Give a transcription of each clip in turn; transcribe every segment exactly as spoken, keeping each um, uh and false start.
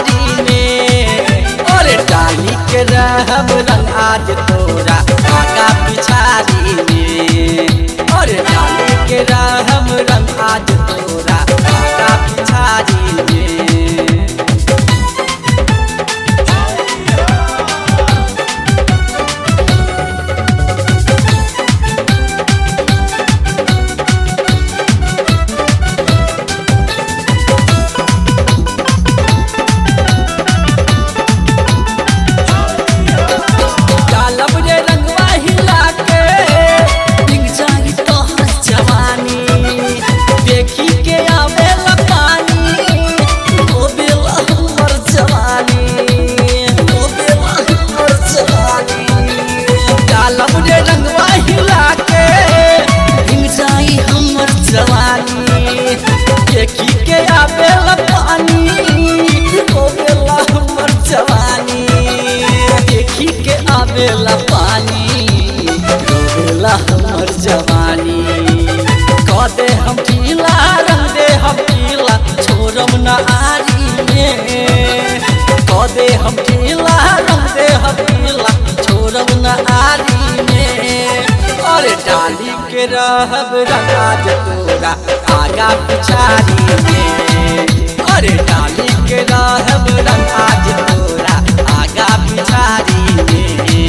पिछाड़ी में। और डाली के रहब रंग आज तोरा आगा पिछाड़ी में। और डाली के रहब रंग आज तोरा आगा पिछाड़ी में। आवेला पानी रोवेला हमर जवानी। कह दे हम पीला रंग दे हम पीला छोड़म न आरी में। कह दे हम पीला रंग दे हम पीला छोड़म न आरी में। और डाली के रहब रंग आज तोरा आगा पिछाड़ी में। और डाली के रहब रंग आज तोरा आगा पिछाड़ी में।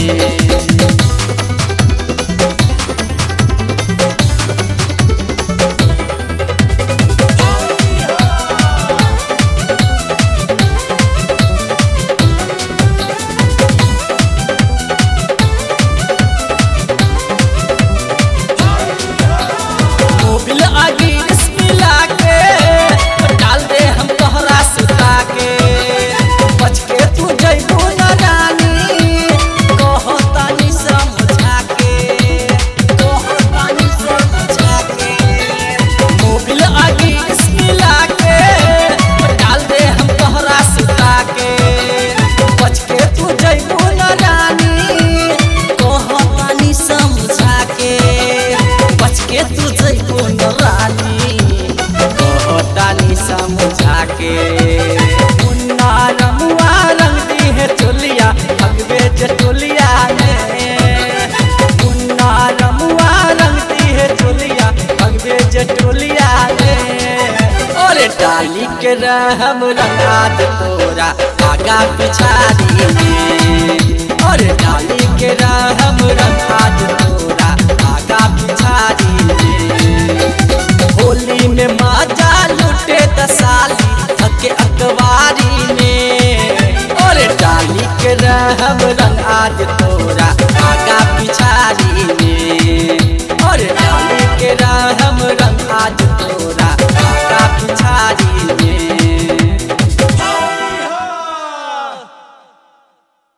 मोबिल आगे मिला के डाल दे हम तोहरा सुता के। बच के तू जइबू न रानी कहतानी समझा के। कहतानी समझा के मोबिल आगे मिला के डाल दे हम तोहरा सुता के। बच के तू जइबू न रानी कहतानी समझा के। बच के तू जइबू न रानी कहतानी समझा के। मुन्ना रमुआ रंग दी है चोलिया भगवे जटोलिया में। मुन्ना रमुआ रंग दी है चोलिया भगवे जटोलिया में। और डाली के रहब रंग आज तोरा आगा पिछाड़ी में। और डाली के रहब रंग आज तोरा आगा पिछाड़ी में। होली में माजा लूटे दसाली थके अखबारी में। और डाली के रहब रंग आज